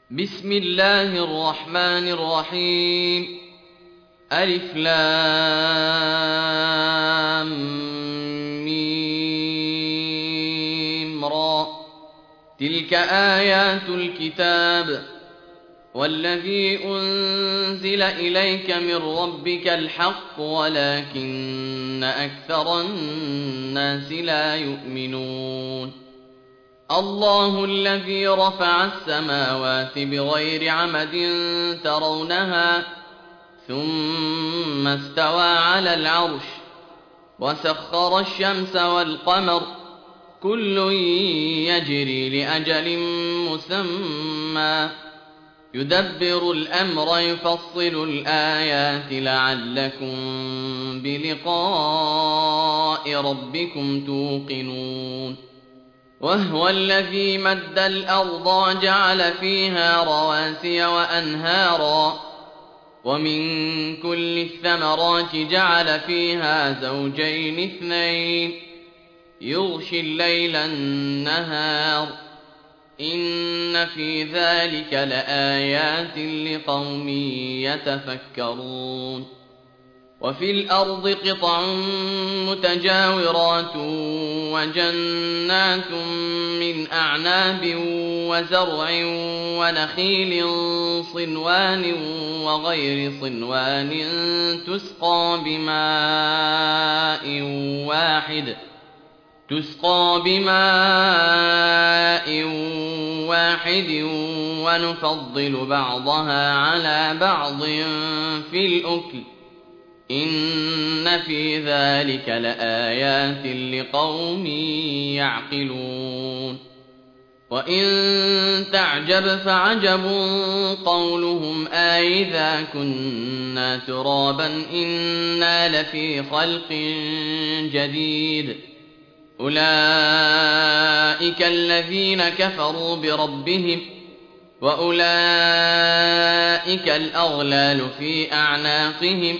بسم الله الرحمن الرحيم. ألف لام ميم را. تلك آيات الكتاب والذي أنزل إليك من ربك الحق ولكن أكثر الناس لا يؤمنون. الله الذي رفع السماوات بغير عمد ترونها ثم استوى على العرش وسخر الشمس والقمر كل يجري لأجل مسمى يدبر الأمر يفصل الآيات لعلكم بلقاء ربكم توقنون. وهو الذي مد الأرض وجعل فيها رواسي وأنهارا ومن كل الثمرات جعل فيها زوجين اثنين يغشي الليل النهار إن في ذلك لآيات لقوم يتفكرون. وفي الأرض قطع متجاورات وجنات من أعناب وزرع ونخيل صنوان وغير صنوان تسقى بماء واحد ونفضل بعضها على بعض في الأكل إن في ذلك لآيات لقوم يعقلون. وإن تعجب فعجب قولهم أإذا كنا ترابا إنا لفي خلق جديد أولئك الذين كفروا بربهم وأولئك الأغلال في أعناقهم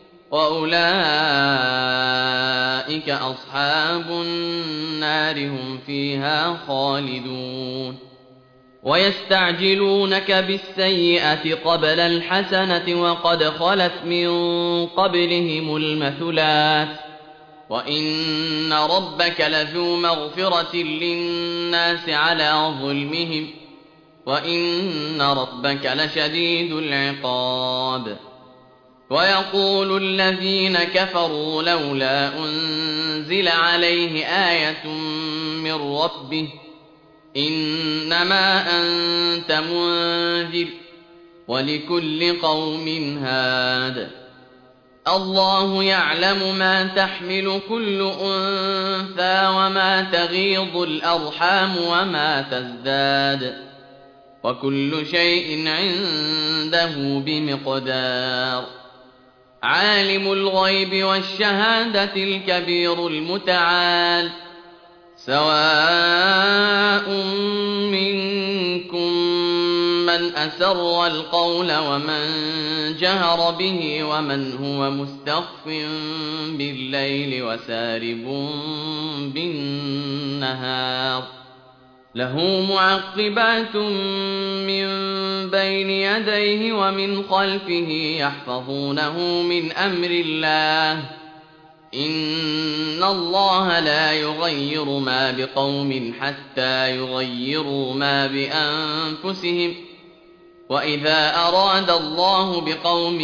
وأولئك أصحاب النار هم فيها خالدون. ويستعجلونك بالسيئة قبل الحسنة وقد خلت من قبلهم المثلات وإن ربك لذو مغفرة للناس على ظلمهم وإن ربك لشديد العقاب. ويقول الذين كفروا لولا أنزل عليه آية من ربه إنما أنت منذر ولكل قوم هاد. الله يعلم ما تحمل كل أنثى وما تغيض الأرحام وما تزداد وكل شيء عنده بمقدار. عالم الغيب والشهادة الكبير المتعال سواء منكم من أسر القول ومن جهر به ومن هو مستخف بالليل وسارب بالنهار له معقبات من بين يديه ومن خلفه يحفظونه من أمر الله إن الله لا يغير ما بقوم حتى يغيروا ما بأنفسهم وإذا أراد الله بقوم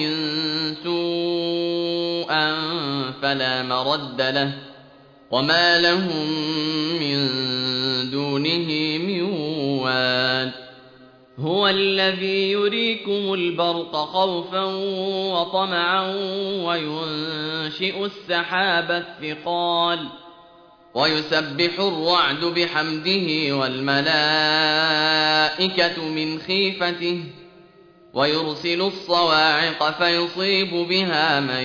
سوءا فلا مرد له وما لهم من دونه من وال. هو الذي يريكم البرق خوفا وطمعا وينشئ السحاب الثقال ويسبح الرعد بحمده والملائكة من خيفته ويرسل الصواعق فيصيب بها من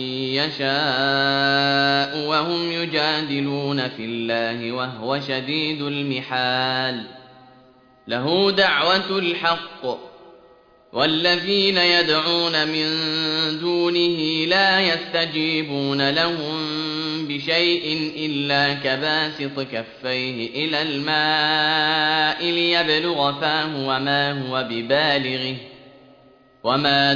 يشاء وهم يجادلون في الله وهو شديد المحال. له دعوة الحق والذين يدعون من دونه لا يستجيبون لهم بشيء إلا كباسط كفيه إلى الماء ليبلغ فاه وما هو ببالغه وما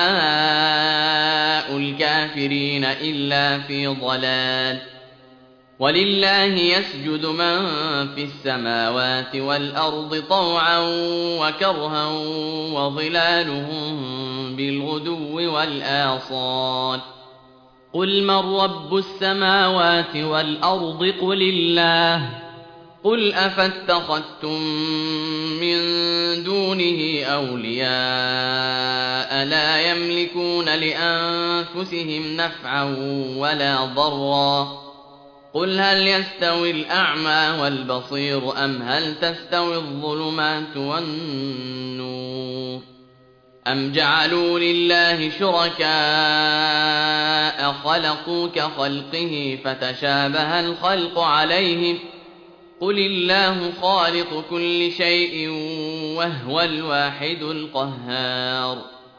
دعاء الكافرين إلا في ضلال ولله يسجد من في السماوات والأرض طوعا وكرها وظلالهم بالغدو والآصال قل من رب السماوات والأرض قل الله قل أفاتخذتم من دونه أولياء لا يملكون لأنفسهم نفعا ولا ضرا قل هل يستوي الأعمى والبصير أم هل تستوي الظلمات والنور أم جعلوا لله شركاء خلقوا كخلقه فتشابه الخلق عليهم قل الله خالق كل شيء وهو الواحد القهار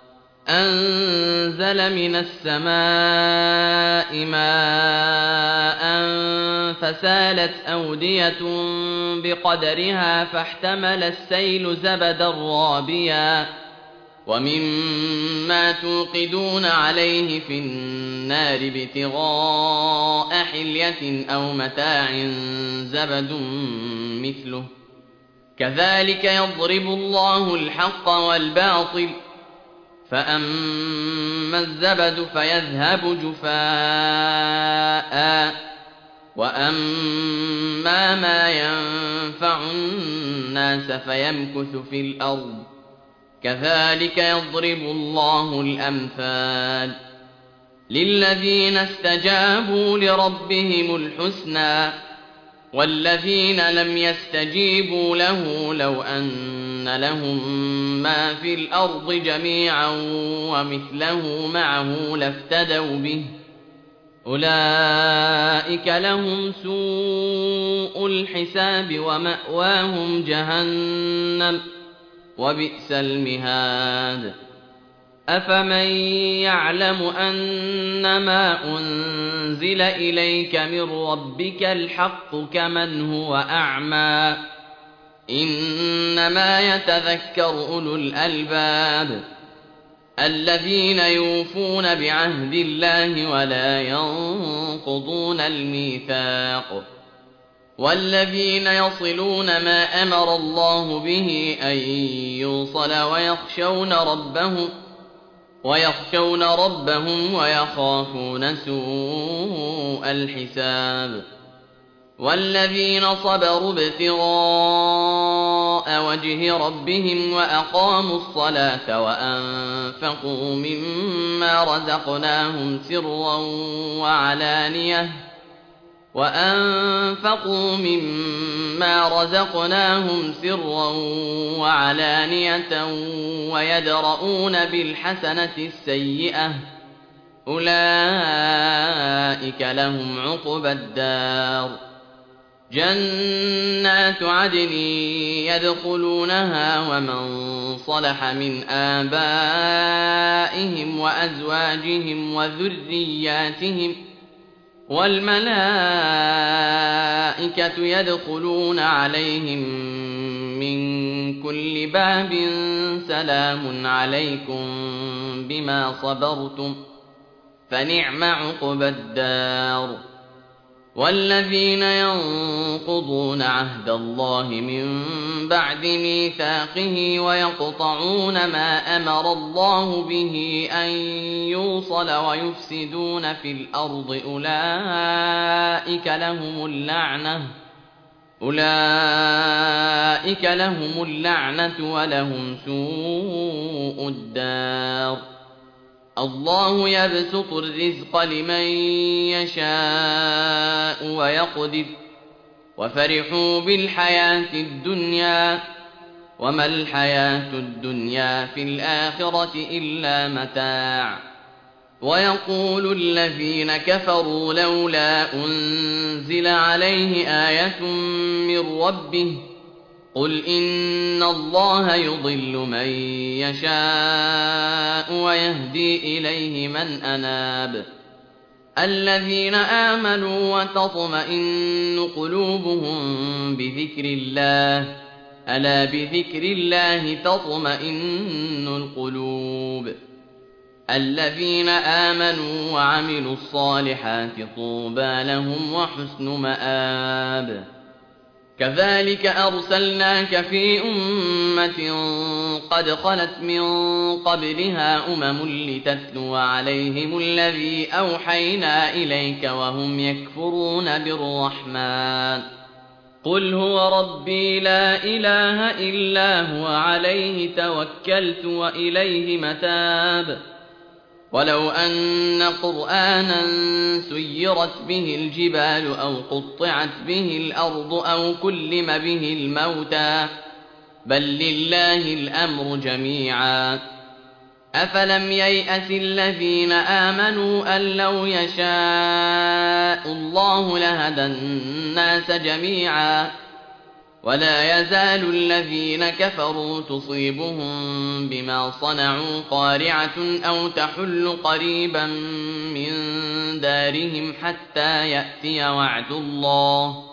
أنزل من السماء ماء فسالت أودية بقدرها فاحتمل السيل زبدا رابيا ومما توقدون عليه في النار ابتغاء حلية أو متاع زبد مثله كذلك يضرب الله الحق والباطل فأما الزبد فيذهب جفاء وأما ما ينفع الناس فيمكث في الأرض كذلك يضرب الله الأمثال للذين استجابوا لربهم الحسنى والذين لم يستجيبوا له لو أن لهم ما في الأرض جميعا ومثله معه لافتدوا به أولئك لهم سوء الحساب ومأواهم جهنم وبئس المهاد أفمن يعلم أنما أنزل إليك من ربك الحق كمن هو أعمى إنما يتذكر أولو الألباب الذين يوفون بعهد الله ولا ينقضون الميثاق والذين يصلون ما أمر الله به أن يوصل ويخشون ربهم ويخافون سوء الحساب والذين صبروا ابتغاء وجه ربهم وأقاموا الصلاة وأنفقوا مما رزقناهم سرا وعلانية ويدرؤون بالحسنة السيئة أولئك لهم عقبى الدار جنات عدن يدخلونها ومن صلح من آبائهم وأزواجهم وذرياتهم والملائكة يدخلون عليهم من كل باب سلام عليكم بما صبرتم فنعم عقبى الدار والذين ينقضون عهد الله من بعد ميثاقه ويقطعون ما أمر الله به أن يوصل ويفسدون في الأرض أولئك لهم اللعنة ولهم سوء الدار الله يبسط الرزق لمن يشاء ويقدر وفرحوا بالحياة الدنيا وما الحياة الدنيا في الآخرة إلا متاع ويقول الذين كفروا لولا أنزل عليه آية من ربه قل إن الله يضل من يشاء ويهدي إليه من أناب الذين آمنوا وتطمئن قلوبهم بذكر الله ألا بذكر الله تطمئن القلوب الذين آمنوا وعملوا الصالحات طوبى لهم وحسن مآب كذلك أرسلناك في أمة قد خلت من قبلها لتتلو عليهم الذي أوحينا إليك وهم يكفرون بالرحمن قل هو ربي لا إله إلا هو عليه توكلت وإليه متاب ولو أن قرآنا سيرت به الجبال أو قطعت به الأرض أو كلم به الموتى بل لله الأمر جميعا أفلم ييأس الذين آمنوا أن لو يشاء الله لهدى الناس جميعا ولا يزال الذين كفروا تصيبهم بما صنعوا قارعة أو تحل قريبا من دارهم حتى يأتي وعد الله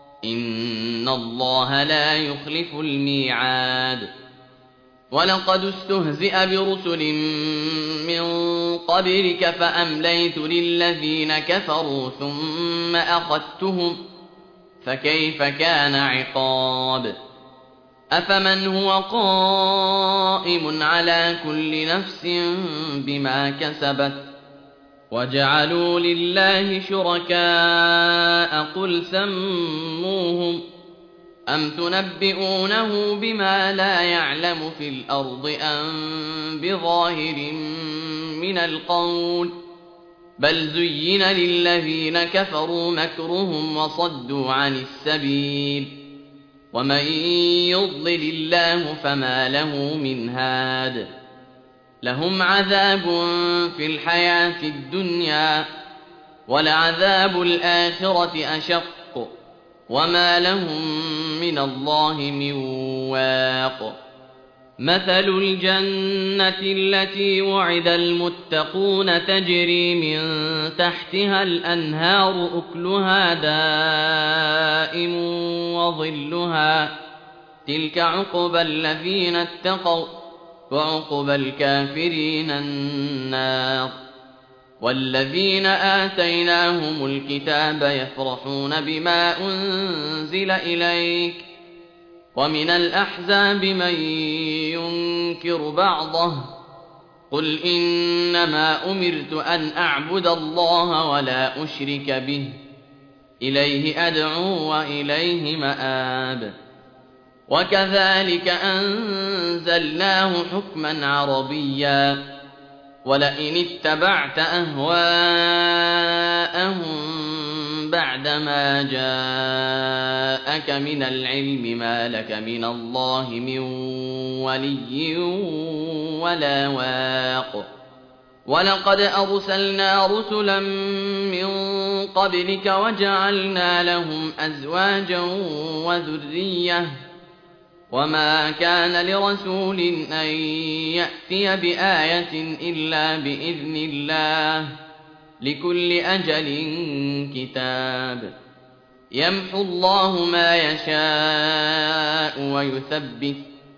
إن الله لا يخلف الميعاد ولقد استهزئ برسل من قبلك فأمليت للذين كفروا ثم أخذتهم فكيف كان عقاب أفمن هو قائم على كل نفس بما كسبت وجعلوا لله شركاء قل سموهم أم تنبئونه بما لا يعلم في الأرض أم بظاهر من القول بل زين للذين كفروا مكرهم وصدوا عن السبيل ومن يضلل الله فما له من هاد لهم عذاب في الحياة الدنيا ولعذاب الآخرة أشق وما لهم من الله من واق مثل الجنة التي وعد المتقون تجري من تحتها الأنهار أكلها دائم وظلها تلك عقبى الذين اتقوا وعقبى الكافرين النار والذين آتيناهم الكتاب يفرحون بما أنزل إليك ومن الأحزاب من ينكر بعضه قل إنما أمرت أن أعبد الله ولا أشرك به إليه أدعو وإليه مآب وكذلك أنزلناه حكما عربيا ولئن اتبعت أهواءهم بعدما جاءك من العلم ما لك من الله من ولي ولا واق ولقد أرسلنا رسلا من قبلك وجعلنا لهم أزواجا وذرية وما كان لرسول أن يأتي بآية إلا بإذن الله لكل أجل كتاب يمحو الله ما يشاء ويثبت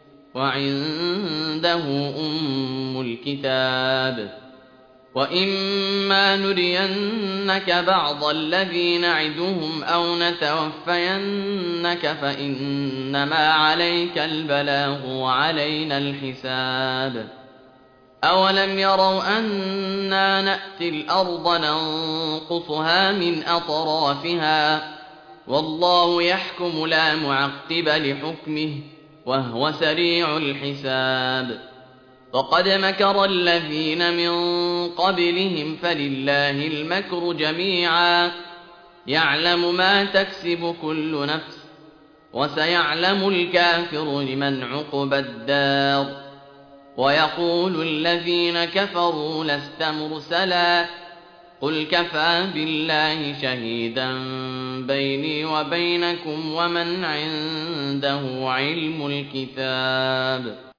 وعنده أم الكتاب وإما نرينك بعض الذي نعدهم أو نتوفينك فإنما عليك البلاغ وعلينا الحساب أولم يروا أنا نأتي الأرض ننقصها من أطرافها والله يحكم لا معقب لحكمه وهو سريع الحساب وقد مكر الذين من قبلهم فلله المكر جميعا يعلم ما تكسب كل نفس وسيعلم الكافر لمن عقبى الدار ويقول الذين كفروا لست مرسلا قل كفى بالله شهيدا بيني وبينكم ومن عنده علم الكتاب